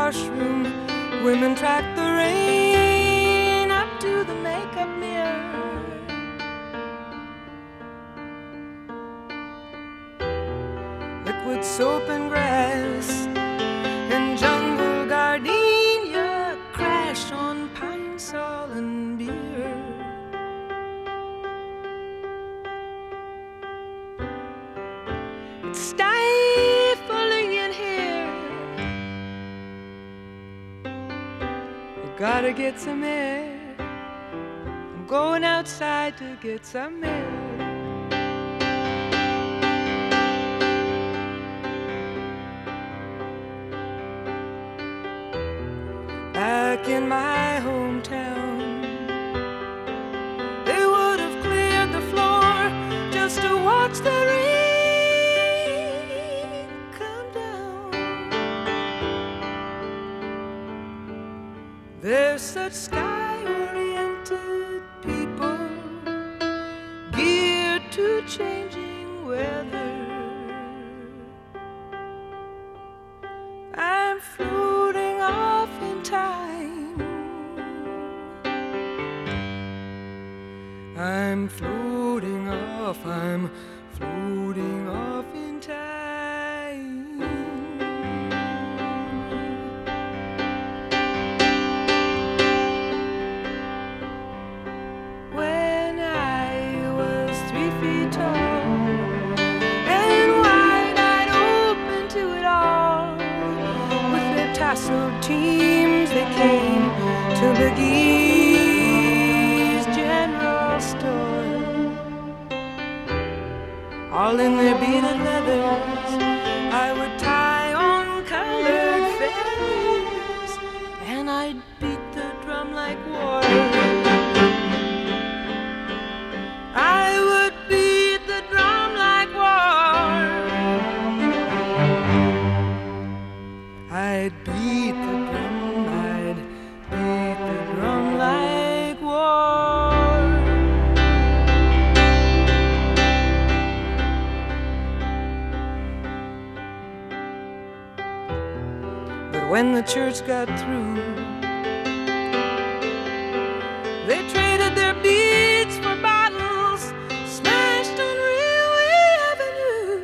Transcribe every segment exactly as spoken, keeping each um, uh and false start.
washroom, women track the rain up to the makeup mirror. Liquid soap and grass and jungle gardenia crash on pine sol and beer. It's stifling in here. You gotta get some air. I'm going outside to get some air. Back in my hometown, they would have cleared the floor just to watch the rain come down. They're such sky-oriented people, geared to changing weather. I'm floating off in time. I'm floating off, I'm floating off in time. When I was three feet tall and wide-eyed, open to it all, with their tasseled teams they came to McGee's General Store. All in their beaded leathers, I would tie on colored feathers, and I'd beat the drum like war. I would beat the drum like war. I'd beat the drum, I'd beat the drum like war. But when the church got through, they traded their beads for bottles smashed on Railway Avenue.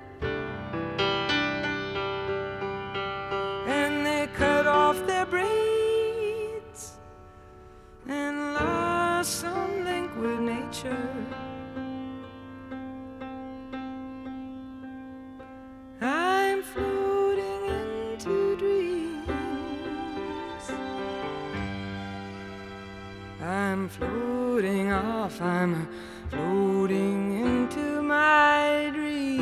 And they cut off their braids and lost some link with nature. I'm floating into dreams. I'm floating off, I'm floating into my dreams.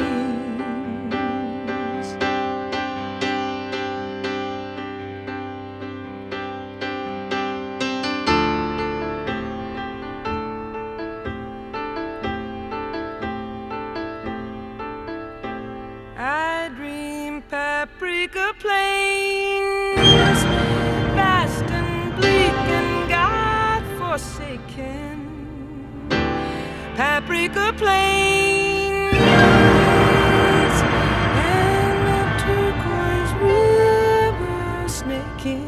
I dream paprika plains, vast and bleak and God-forsaken. Paprika plains and a turquoise river snaking.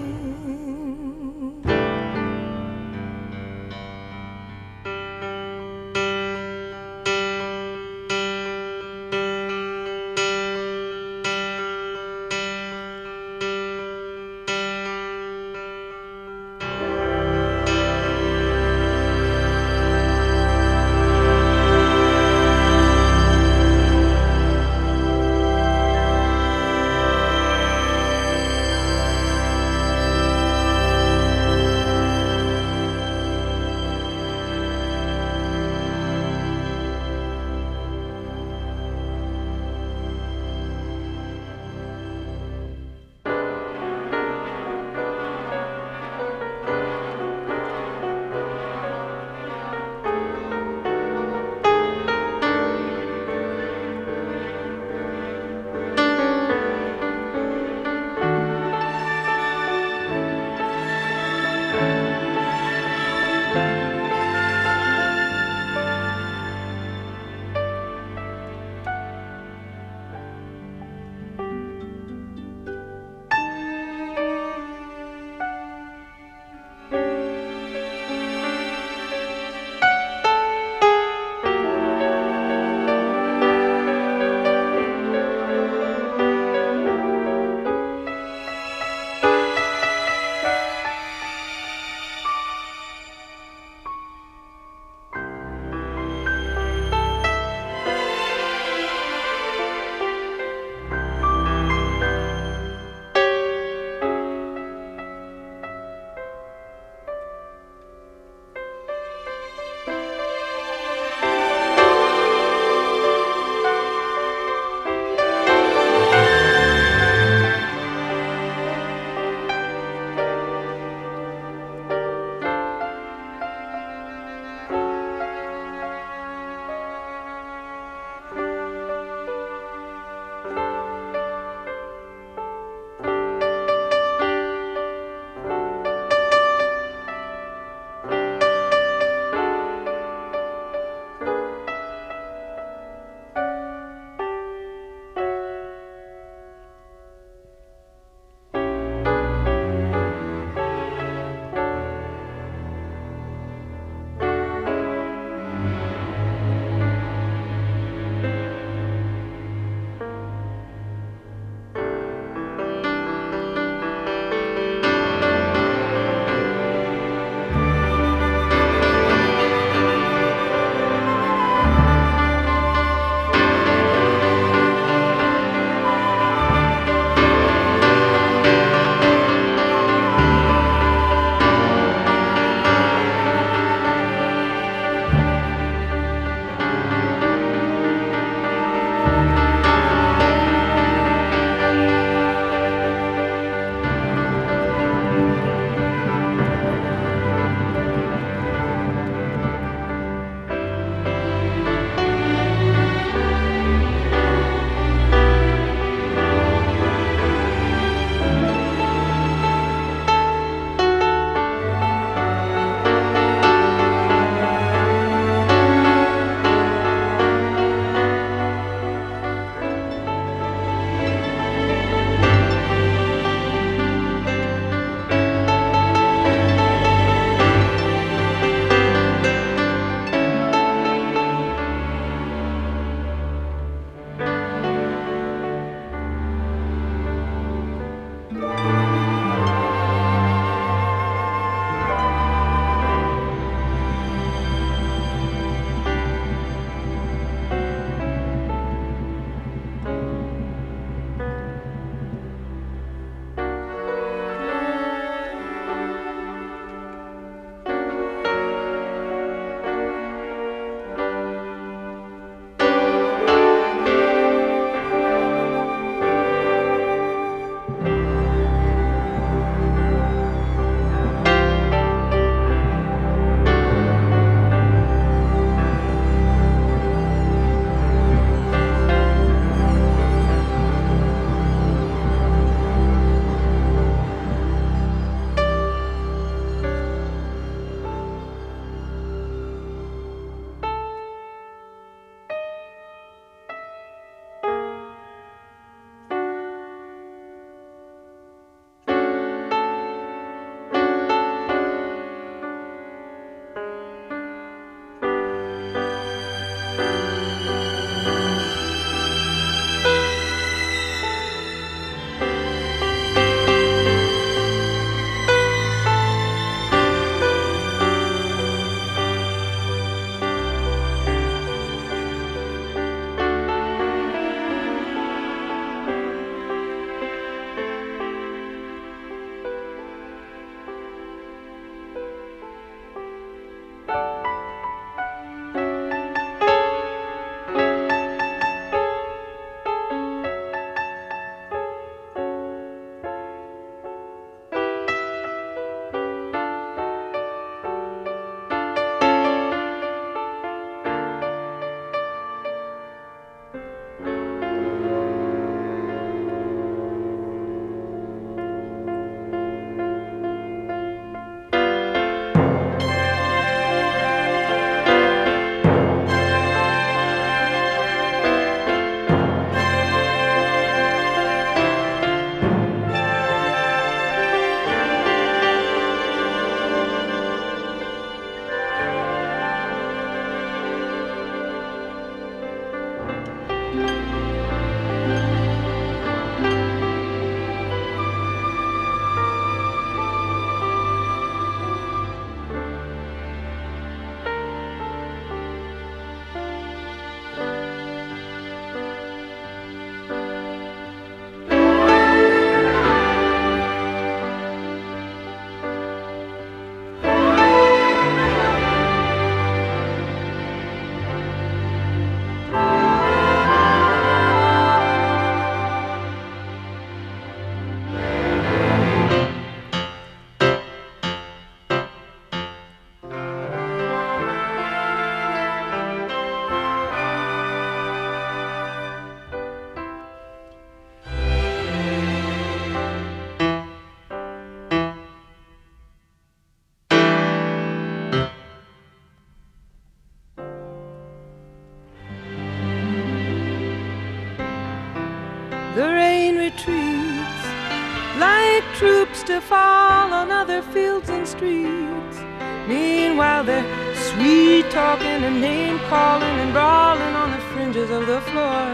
retreats, like troops to fall on other fields and streets. Meanwhile they're sweet talking and name calling and brawling on the fringes of the floor.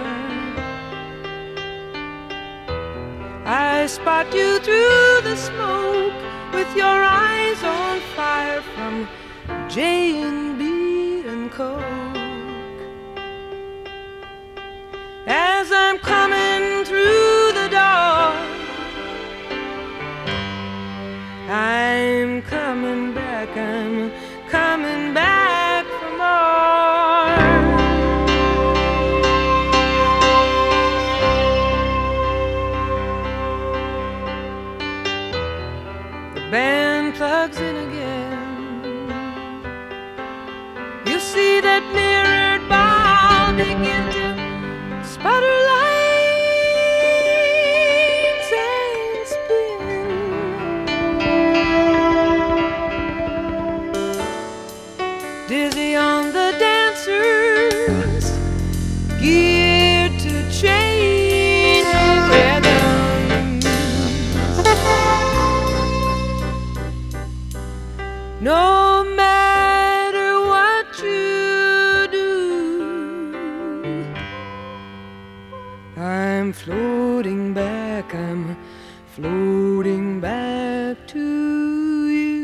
I spot you through the smoke with your eyes on fire from J and B and Coke. As I'm coming through the door, I'm coming back, I'm coming back for more. The band plugs in again. You see that mirrored ball begin to sputter lights and spin. Dizzy on the dancers, geared to changing rhythms. No matter what you do, I'm floating back, I'm floating back to you.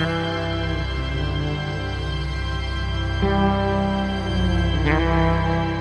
Thank you.